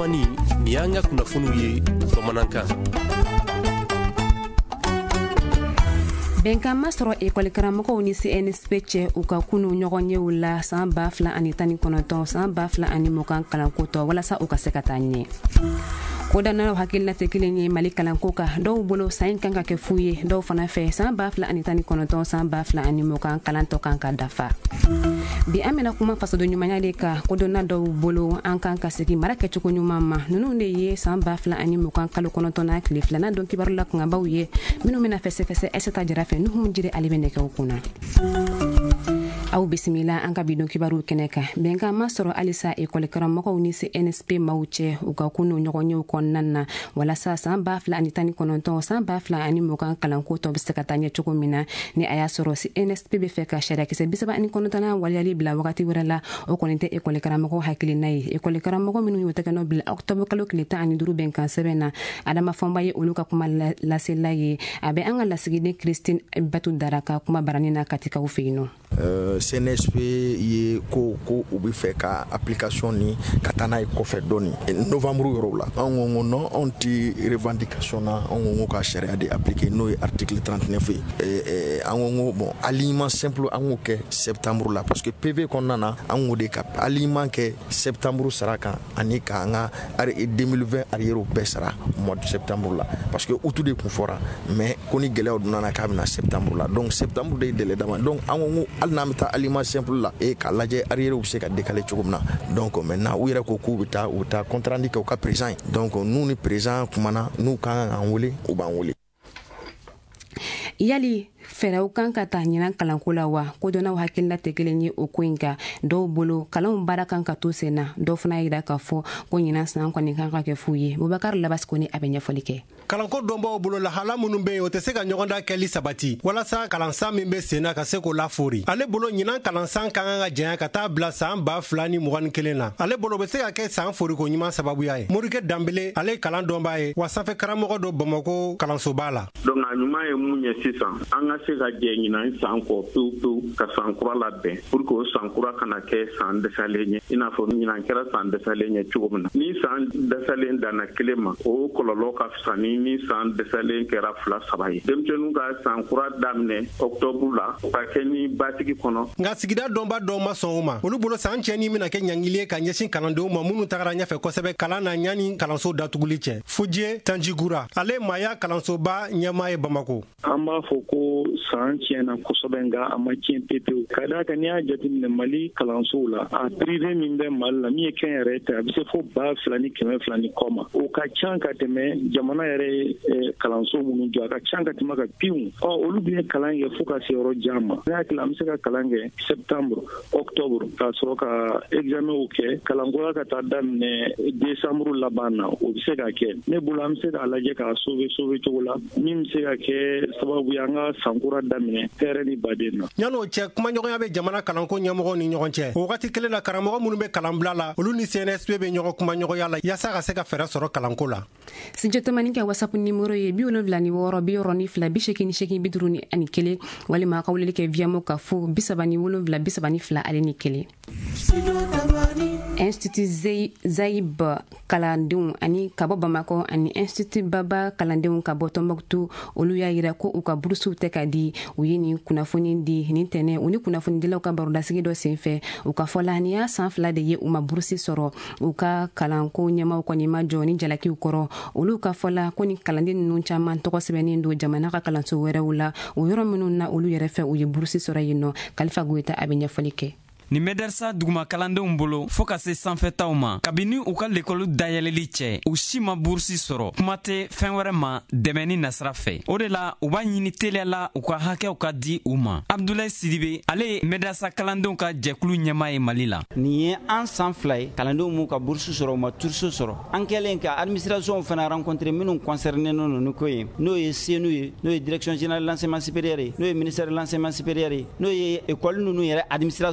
lamani ni y'an ka kunnafoniw ye bamanankan. Bɛnkan ma sɔrɔ ekɔlikaramɔgɔw ni CNSP cɛ u ka kunu ɲɔgɔn yew la san 2019 san 2020 kalanko tɔ walasa u ka se ka taa ɲɛ. Kodanaw hakilina tɛ kelen ye Mali kalanko kan. Dɔw bolo san kan ka kɛ fu ye, dɔw fana fɛ san 2019 san 2020 kalan tɔ kan ka dafa. Bi an bɛna kuma fasoden ɲumanya de kan. Kodonna dɔw bolo an kan ka segin mara kɛcogo ɲuman ma. Ninnu de ye san 2020 kalo 9 na tile 2nan don kibaru la kunbaw ye minnu bɛna fɛsɛfɛsɛ Aissata Jara fɛ nuhu jire ale bɛ nɛgɛw kunna. Aw bisimila an ka bidon kibaru kɛnɛ kan. Bɛnkan ma sɔrɔ alisa ekɔlikaramɔgɔw ni CNSP maaw cɛ u ka kunu ɲɔgɔn yew kɔnɔna na walasa san 2019 san 2020 kalanko tɔ bɛ se ka taa ɲɛ cogo min na ni a y'a sɔrɔ CNSP bɛ fɛ ka sariyakisɛ 39 waliyali bila wagati wɛrɛ la o kɔni tɛ ekɔlikaramɔgɔw hakilina ye. Ekɔlikaramɔgɔ minnu y'o tɛgɛnɔ bila octobre kalo tile 15 bɛnkan sɛbɛn na Adama Fɔnba ye olu ka kuma lasela ye. A bɛ an ka lasigiden Christine Batu Dara ka kuma barani na Katikaw fɛ yen nɔ. CNSP ye ko u bɛ fɛ ka application ni ka taa n'a ye kɔfɛ dɔɔni novembre yɔrɔ la an ko non on ti revendication na an ko ka sariya de appliquer n'o ye article 39 ye an ko bon aliment simple an ko kɛ septembre la parce que PV kɔnɔna na an ko de ka aliment kɛ septembre sara kan ani ka an ka 2020 arrière bɛɛ sara mois de septembre la parce que août de kun fɔra mais ko ni gɛlɛyaw donna na k'a bɛna septembre la donc septembre de délai dama donc an ko hali n'an bɛ taa aliment simple la k'a lajɛ arrière bɛ se ka décaler cogo min na donc maintenant u yɛrɛ ko k'u bɛ taa compte rendu kɛ u ka président donc nous ni président kumana n'u kan k'an wele u b'an wele. Yali fɛɛrɛw kan ka taa ɲinan kalanko la wa kodɔnnaw hakilina tɛ kelen ye o ko in kan dɔw bolo kalanw baara kan ka to sen na dɔw fana yira k'a fɔ ko ɲinan san kɔni kan ka kɛ fu ye. Bubakar Labas Kone a bɛ ɲɛfɔli kɛ. Kalanko dɔnbaw bolo lahala minnu bɛ yen o tɛ se ka ɲɔgɔndan kɛli sabati walasa kalansan min bɛ sen na ka se k'o lafori. Ale bolo ɲinan kalansan ka kan ka janya ka taa bila san 2021 na. Ale bolo bɛ se ka kɛ san foriko ɲuman sababuya ye. Morikɛ Danbele ale kalan dɔnbaa ye wa sanfɛ karamɔgɔ dɔ Bamako kalansoba la. Donc a ɲuman ye mun ye sisan an ka se ka jɛ ɲinan san kɔ pewu ka san kura labɛn pour que o san kura kana kɛ san dɛsɛlen ye i n'a fɔ ɲinan kɛra san dɛsɛlen ye cogo min na. Ni san dɛsɛlen danna kelen ma o kɔlɔlɔ ka fisa ni san dɛsɛlen kɛra 2-3 ye. Denmisɛnninw ka san kura daminɛ octobre la ka kɛ ni batigi kɔnɔ. Nka sigida dɔnba dɔw ma sɔn o ma. Olu bolo san cɛnni bɛna kɛ ɲangili ye ka ɲɛsin kalandenw ma minnu tagara ɲɛfɛ kosɛbɛ kalan na ɲani kalanso datuguli cɛ. Fujie Tanjigura ale Maya kalansoba ɲɛmaa ye Bamako. An b'a fɔ ko san tiɲɛna kosɛbɛ nka a ma tiɲɛ pepewu. Ka d'a kan n'i y'a jateminɛ Mali kalansow la a privé min bɛ Mali la min ye kɛnyɛrɛye ta a bɛ se fo 2,200 ni kɔ ma. O ka ca ka tɛmɛ jamana yɛrɛ kalanso minnu jɔ a ka ca ka tɛmɛ ka piwu. Olu bɛ kalan kɛ fo ka se yɔrɔ jan ma. Ne hakili an bɛ se ka kalan kɛ septembre octobre ka sɔrɔ ka examenw kɛ kalankoya ka taa daminɛ décembre laban na o bɛ se ka kɛ. Ne bolo an bɛ se k'a lajɛ k'a sauver cogo la min bɛ se ka kɛ sababu ye an ka sankura daminɛ hɛrɛ ni baden na. Yan'o cɛ kumaɲɔgɔnya bɛ jamana kalanko ɲɛmɔgɔw ni ɲɔgɔn cɛ. O wagati kelen na karamɔgɔ minnu bɛ kalanbila la olu ni CNSP bɛ ɲɔgɔn kumaɲɔgɔnya la yaasa ka se ka fɛɛrɛ sɔrɔ kalanko la. Studio kɛ WhatsApp numéro ye 76 62 81 walima a ka weleli kɛ via mo ka fo 37 32 ale ni 1. Institut Zaïb kalandenw ani ka bɔ Bamako ani Institut Baba kalandenw ka bɔ Tombouctou olu y'a yira ko u ka burusiw tɛ ka di u ye nin kunnafoni di nin tɛnɛ u ni kunnafonidilaw ka barodasigi dɔ senfɛ u ka fɔ la ni y'a san 2 de ye u ma burusi sɔrɔ u ka kalanko ɲɛmaw kɔni ma jɔ ni jalakiw kɔrɔ olu ka fɔ la ko ni kalanden ninnu caman tɔgɔ sɛbɛnnen don jamana ka kalanso wɛrɛw la o yɔrɔ minnu na olu yɛrɛ fɛ u ye burusi sɔrɔ yen nɔ. Kalifa Goyita a bɛ ɲɛfɔli kɛ. Ni medersa duguma kalandenw bolo fo ka se sanfɛtaw ma kabini u ka lekɔlu dayɛlɛli cɛ u si ma burusi sɔrɔ kuma tɛ fɛn wɛrɛ ma dɛmɛni nasira fɛ o de la u b'a ɲini teliya la u ka hakɛw ka di u ma. Abdoulaye Sidibe ale ye medersa kalandenw ka jɛkulu ɲɛmaa ye Mali la. Nin ye an san 2 ye kalandenw m'u ka burusi sɔrɔ u ma turuso sɔrɔ an kɛlen ka administration fana rencontré minnu concerné non ni ko ye n'o ye CNU ye n'o ye direction générale de l'enseignement supérieur ye n'o ye ministère de l'enseignement supérieur ye n'o ye école ninnu yɛrɛ administration ye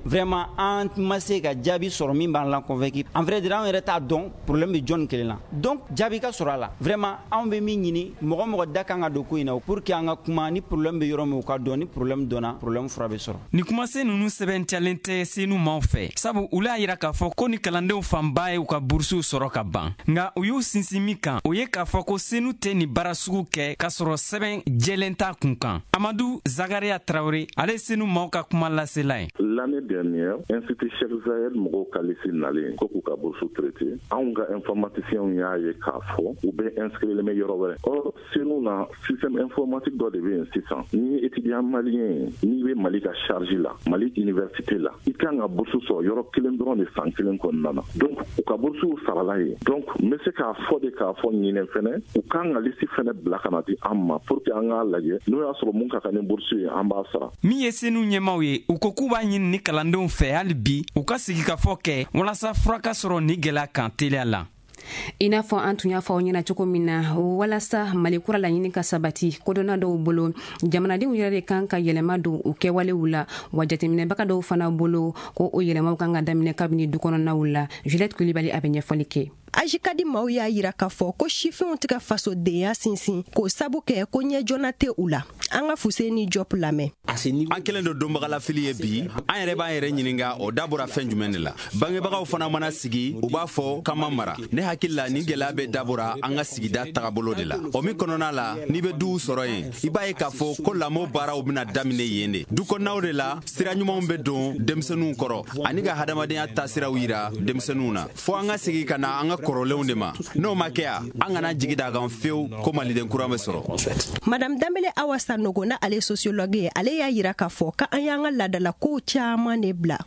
vraiment an ma se ka jaabi sɔrɔ min b'an la convaincu en vrai dire an yɛrɛ t'a dɔn problème bɛ jɔnni kelen na donc jaabi ka sɔrɔ a la vraiment an bɛ min ɲini mɔgɔ da kan ka don ko in na pour que an ka kuma ni problème bɛ yɔrɔ min u ka dɔn ni problème dɔnna problème fura bɛ sɔrɔ. Ni kumasen ninnu sɛbɛntiyalen tɛ senu maaw fɛ sabu olu y'a yira k'a fɔ ko ni kalandenw fanba ye u ka burusiw sɔrɔ ka ban nka u y'u sinsin min kan o ye k'a fɔ ko senu tɛ ni baara sugu kɛ k'a sɔrɔ sɛbɛn jɛlen t'a kun kan. Amadou Zakaria Traoré ale ye senu maaw ka kuma lasela ye. L'année dernière, Institut Cheikh Zayed mɔgɔw kalisi nalen ko k'u ka bourse traité anw ka informaticiens y'a ye k'a fɔ u bɛ inscrire mɛ yɔrɔ wɛrɛ. Or senu na système informatique dɔ de bɛ yen sisan n'i ye étudiant malien n'i bɛ Mali ka charge la Mali université la i kan ka bourse sɔrɔ yɔrɔ kelen dɔrɔn de san kelen kɔnɔna na donc u ka bourse sarala ye donc n bɛ se k'a fɔ de k'a fɔ ɲinɛ fɛnɛ u kan ka liste fɛnɛ bila ka na di an ma pour que an k'a lajɛ n'o y'a sɔrɔ mun ka kan ni bourse ye an b'a sara. Min ye senu ɲɛmaw ye u ko k'u b'a ɲini ni kalandenw fɛ hali bi u ka sigi ka fɔ kɛ walasa fura ka sɔrɔ ni gɛlɛya kan teliya la. I n'a fɔ an tun y'a fɔ aw ɲɛna cogo min na walasa Mali kura laɲini ka sabati kodɔnna dɔw bolo jamanadenw yɛrɛ de kan ka yɛlɛma don u kɛwalew la wa jateminɛbaga dɔw fana bolo ko o yɛlɛmaw kan ka daminɛ kabini dukɔnɔnaw la. Juliette Kulibali a bɛ ɲɛfɔli kɛ. Ajikadi maaw y'a yira k'a fɔ ko sifinw tɛ ka fasodenya sinsin k'o sabu kɛ ko ɲɛjɔnna tɛ u la. An ka Fuseni Diop lamɛn. An kelen do donbagalafili ye bi an yɛrɛ b'an yɛrɛ ɲininka o dabɔra fɛn jumɛn de la. Bangebagaw fana mana sigi u b'a fɔ k'an ma mara. Ne hakili la ni gɛlɛya bɛ dabɔra an ka sigida tagabolo de la. O min kɔnɔna la n'i bɛ duw sɔrɔ yen i b'a ye k'a fɔ ko lamɔ baaraw bɛna daminɛ yen de. Du kɔnɔnaw de la sira ɲumanw bɛ don denmisɛnninw kɔrɔ ani ka hadamadenya taasiraw yira denmisɛnninw na. Fo an ka sigi ka na an ka kɔrɔlenw de ma. N'o ma kɛ yan an kana jigi da kan fewu ko maliden kura bɛ sɔrɔ. Madame Dambele Awa Sanogo na ale sociologue ye ale y'a yira k'a fɔ k'an y'an ka ladala ko caman de bila.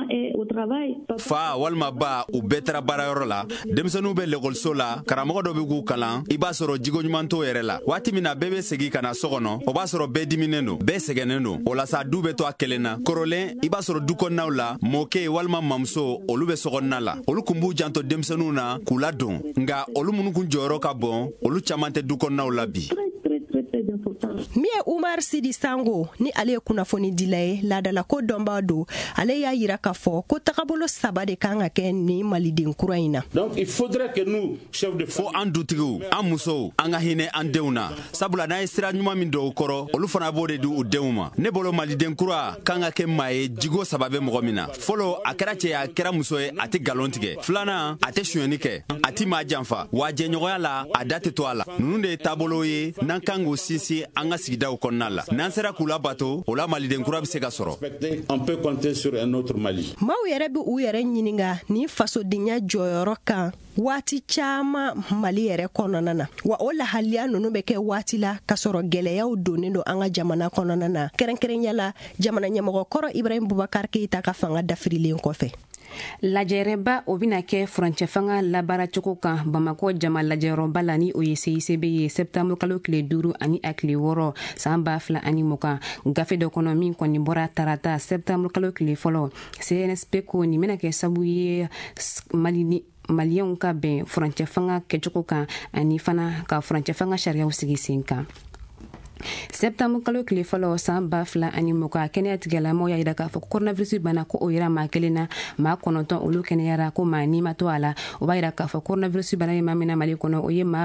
Fa walima ba u bɛɛ taara baarayɔrɔ la denmisɛnninw bɛ lekɔliso la karamɔgɔ dɔ bɛ k'u kalan i b'a sɔrɔ jigo ɲuman t'o yɛrɛ la waati min na bɛɛ bɛ segin ka na so kɔnɔ o b'a sɔrɔ bɛɛ diminen don bɛɛ sɛgɛnnen don o la sa du bɛ to a kelen na kɔrɔlen i b'a sɔrɔ du kɔnɔnaw la mɔkɛ walima mamuso olu bɛ sokɔnɔna la olu kun b'u janto denmisɛnninw na k'u ladon nka olu minnu kun jɔyɔrɔ ka bon olu caman tɛ du kɔnɔnaw la bi. Min ye Umar Sidi Sango ni ale ye kunnafoni dila ye ladala ko dɔnbaa don ale y'a yira k'a fɔ ko tagabolo saba de kan ka kɛ ni maliden kura in na. Donc il faudrait que nous chefs de fo an dutigiw an musow an ka hinɛ an denw na sabula n'a ye sira ɲuman min don u kɔrɔ olu fana b'o de di u denw ma. Ne bolo maliden kura kan ka kɛ maa ye jigo saba bɛ mɔgɔ min na fɔlɔ a kɛra cɛ ye a kɛra muso ye a tɛ galon tigɛ filanan a tɛ sonyɛni kɛ a tɛ maa janfa wa jɛɲɔgɔnya la a da tɛ to a la ninnu de ye taabolo ye n'an kan k'o sinsin an ka sigidaw kɔnɔna la n'an sera k'u labato o la maliden kura bɛ se ka sɔrɔ. On peut compter sur un autre Mali. Maaw yɛrɛ bɛ u yɛrɛ ɲininka ni fasodenya jɔyɔrɔ kan waati caman Mali yɛrɛ kɔnɔna na wa o lahaliya ninnu bɛ kɛ waati la ka sɔrɔ gɛlɛyaw donnen don an ka jamana kɔnɔna na kɛrɛnkɛrɛnya la jamana ɲɛmɔgɔ kɔrɔ Ibrahim Bubakar Keita ka fanga dafirilen kɔfɛ. Lajɛrɛba o bɛna kɛ furancɛ fanga labaaracogo kan Bamakɔ jama lajɛyɔrɔba la ni o ye CICB ye septembre kalo tile 5 ani a tile 6 san 2020 gafe dɔ kɔnɔ min kɔni bɔra tarata septembre kalo tile fɔlɔ CNSP ko nin bɛna kɛ sabu ye maliyɛnw ka bɛn furancɛ fanga kɛcogo kan ani fana ka furancɛ fanga sariyaw sigi sen kan. Septembre kalo tile fɔlɔ san 2020 kɛnɛya tigɛlamɔgɔw y'a yira k'a fɔ coronavirus bana ko o yira maa kelen na maa 9 olu kɛnɛyara ko maa ni ma to a la o b'a yira k'a fɔ coronavirus bana ye maa min na Mali kɔnɔ o ye maa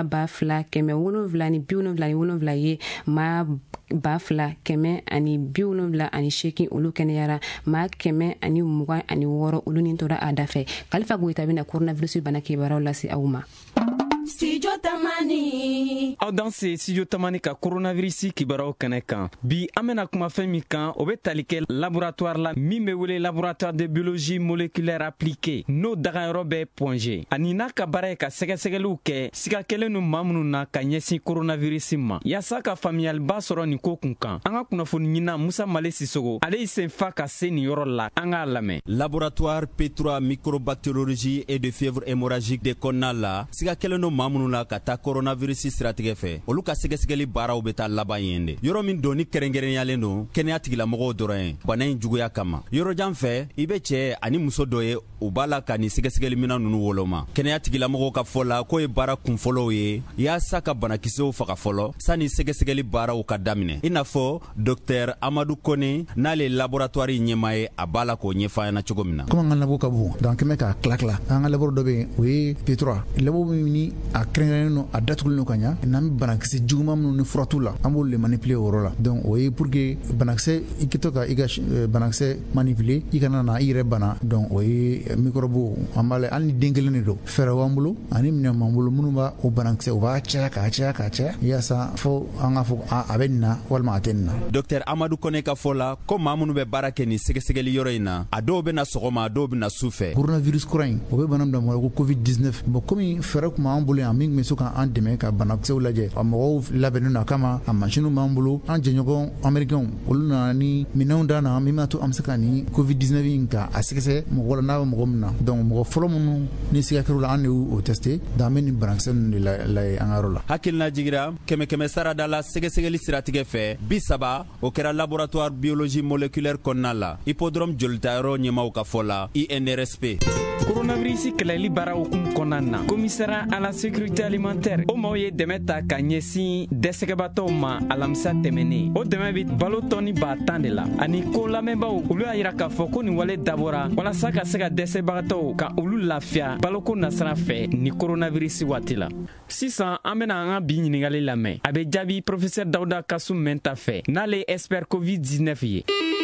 2,777 ye maa 2,178 olu kɛnɛyara maa 126 olu ni tora a da fɛ. Kalifa Goyita bɛna coronavirus bana kibaruyaw lase aw ma. Studio Tamani. Aw dan se Studio Tamani ka coronavirus kibaruyaw kɛnɛ kan. Bi an bɛna kuma fɛn min kan o bɛ tali kɛ laboratoire la min bɛ wele laboratoire de biologie moléculaire appliquée n'o dagayɔrɔ bɛ Pongé. Ani n'a ka baara ye ka sɛgɛsɛgɛliw kɛ siga kelen don maa minnu na ka ɲɛsin coronavirus ma. Yaasa ka faamuyaliba sɔrɔ nin ko kun kan. An ka kunnafoni ɲina Musa Male Sisogo ale y'i sen fa ka se nin yɔrɔ la an k'a lamɛn. Laboratoire P3 microbactériologie et de fièvre hémorragique de kɔnɔna la siga kelen don maa minnu la ka taa coronavirus siratigɛ fɛ olu ka sɛgɛsɛgɛli baaraw bɛ taa laban yen de yɔrɔ min don ni kɛrɛnkɛrɛnyalen don kɛnɛya tigilamɔgɔw dɔrɔn ye bana in juguya kama yɔrɔjan fɛ i bɛ cɛɛ ani muso dɔ ye u b'a la ka ni sɛgɛsɛgɛli mina nunu woloma kɛnɛya tigilamɔgɔw ka fɔ la k'o ye baara kunfɔlɔw ye yaasa ka banakisɛw faga fɔlɔ sanni sɛgɛsɛgɛli baaraw ka daminɛ i n'a fɔ dr amadu kone n'ale laboratoire ɲɛma ye a b'a la k'o ɲɛfɔ ɲɛna cogo min na comme an ka labo ka bon donc kɛmɛ ka tila an ka laboro dɔ bɛ yen o ye P3 labo min ni a kɛrɛnkɛrɛnnen no a datugulen no ka ɲa n'an bɛ banakisɛ juguman minnu ni furatu la an b'olu le manipuler o yɔrɔ la donc o ye pour que banakisɛ i kɛtɔ ka i ka banakisɛ manipuler i kana na i yɛrɛ bana donc o ye microbe an b'a la hali ni den kelen de don fɛɛrɛ b'an bolo ani minɛn b'an bolo minnu b'a o banakisɛ u b'a caya k'a caya k'a caya yaasa fo an ka fɔ a bɛ nin na walima a tɛ nin na dr amadu kone ka fɔ la ko maa minnu bɛ baara kɛ ni sɛgɛsɛgɛli yɔrɔ in na a dɔw bɛ na sɔgɔma a dɔw bɛ na su fɛ coronavirus kura in o bɛ bana bila mɔgɔ ko covid-19 bon komi fɛɛrɛ tun b'an bolo yan min tun bɛ se k'an dɛmɛ ka banakisɛw lajɛ a mɔgɔw labɛnnen don a kama a mansinuw b'an bolo an jɛɲɔgɔn américains olu nana ni minɛnw d'an na min b'a to an bɛ se ka ni covid-19 in ka a sɛgɛsɛgɛ mɔgɔ la n'a bɛ mɔgɔ min na donc mɔgɔ fɔlɔ minnu ni siga kɛr'u la an de y'o testé donc an bɛ nin banakisɛ ninnu de layɛ an ka yɔrɔ la hakilina jigira kɛmɛ sarada la sɛgɛsɛgɛli siratigɛ fɛ 30 o kɛra laboratoire biologie moléculaire kɔnɔna la hippodrome jolitayɔrɔ ɲɛmaw ka fɔ la INRSP coronavirus kɛlɛli baara hukumu kɔnɔna na commissariat à la sécurité alimentaire o maaw ye dɛmɛ ta ka ɲɛsin dɛsɛgɛbatɔw ma alamisa tɛmɛnen o dɛmɛ bɛ balo tɔni 10 de la ani ko lamɛnbaw olu y'a yira k'a fɔ ko nin wale dabɔra walasa ka se ka dɛsɛbagatɔw ka olu lafiya baloko nasira fɛ ni coronavirus waati la sisan an bena an ka bi ɲiningali lamɛn a bɛ jaabi professeur dawuda kasum mɛnta fɛ n'ale expert covid-19 ye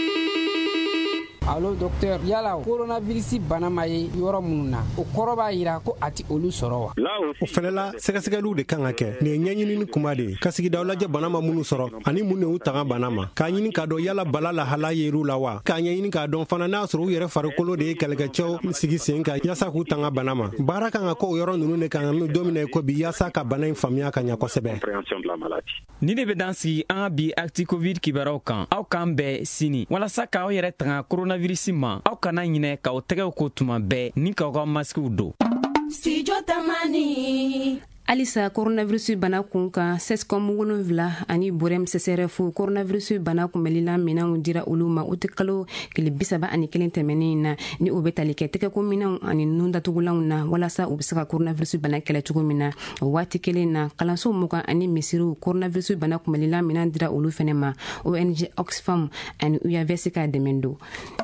Allo docteur yala coronavirus bana ma ye yɔrɔ minnu na o kɔrɔ b'a yira ko a ti olu sɔrɔ wa o fɛnɛ la sɛgɛsɛgɛliw de kan ka kɛ nin ye ɲɛɲinini kuma de ye ka sigidaw lajɛ bana ma minnu sɔrɔ ani mun de y'u taga bana ma k'a ɲini k'a dɔn yala bala lahala yer'u la wa k'a ɲɛɲini k'a dɔn fana n'a sɔrɔ u yɛrɛ farikolo de ye kɛlɛkɛcɛw sigi sen kan yaasa k'u tanga bana ma baara kan ka kɛ o yɔrɔ ninnu de kan don min na ko bi yaasa ka bana in faamuya ka ɲa kosɛbɛ ni de bɛ dan sigi an ka bi acti covid kibaruyaw kan aw k'an bɛɛ sini walasa k'aw yɛrɛ tanga coronavirus ma aw kana ɲinɛ k'aw tɛgɛw ko tuma bɛɛ ni k'aw ka maskiw don Studio Tamani Alisa coronavirus bana kun kan sescom 7 ani borem CCRF coronavirus bana kunbɛlila minɛnw dira olu ma o tɛ kalo kile 31 tɛmɛnen na ni o bɛ tali kɛ tɛgɛko minɛnw ani nun datugulanw na walasa u bɛ se ka coronavirus bana kɛlɛ cogo min na o waati kelen na kalanso mugan ani misiriw coronavirus bana kunbɛlila minɛn dira olu fɛnɛ ma ONG Oxfam ani UAVC ka dɛmɛ don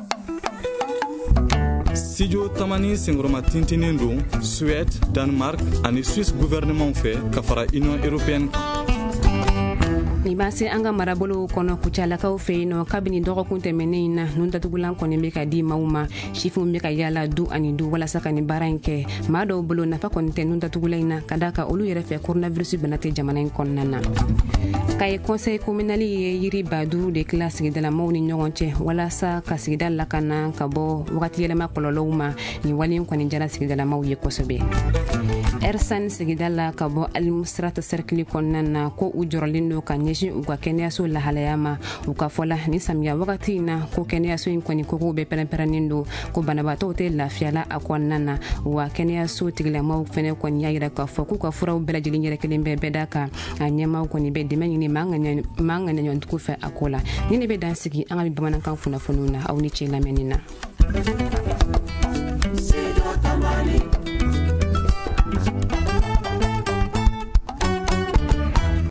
Studio Tamani sengoroma tintinin don Suède, Danemark ani Suisse gouvernement fɛ ka fara Union européenne ni b'a se an ka marabolo kɔnɔ kucalakaw fɛ yen nɔ kabini dɔgɔkun tɛmɛnen na nun datugulan kɔni bɛ ka di maaw ma sifinw bɛ ka yaala du ani du walasa ka nin baara in kɛ maa dɔw bolo nafa kɔni tɛ nun datugulan in na ka da kan olu yɛrɛ fɛ coronavirus bana tɛ jamana in kɔnɔna na ka ye conseil communal ye yiri baadu de tila sigidalamaw ni ɲɔgɔn cɛ walasa ka sigida lakana ka bɔ wagati yɛlɛma kɔlɔlɔw ma nin wale in kɔni jara sigidalamaw ye kosɛbɛ Ersan sigida la ka bɔ Alimusrata cercle kɔnɔna na ko u jɔrɔlen don ka ɲɛsin u ka kɛnɛyaso lahalaya ma u ka fɔ la ni samiya wagati in na ko kɛnɛyaso in kɔni kogow bɛ pɛrɛn-pɛrɛnnen don ko banabaatɔw tɛ lafiyala a kɔnɔna na wa kɛnɛyaso tigilamaw fɛnɛ kɔni y'a yira k'a fɔ k'u ka furaw bɛɛ lajɛlen yɛrɛ kelen bɛɛ bɛɛ da kan a ɲɛmaw kɔni bɛ dɛmɛ ɲini maa ŋana ɲɔntigiw fɛ a ko la ni ne bɛ dan sigi an ka bi bamanankan kunnafoniw na aw ni ce lamɛnni na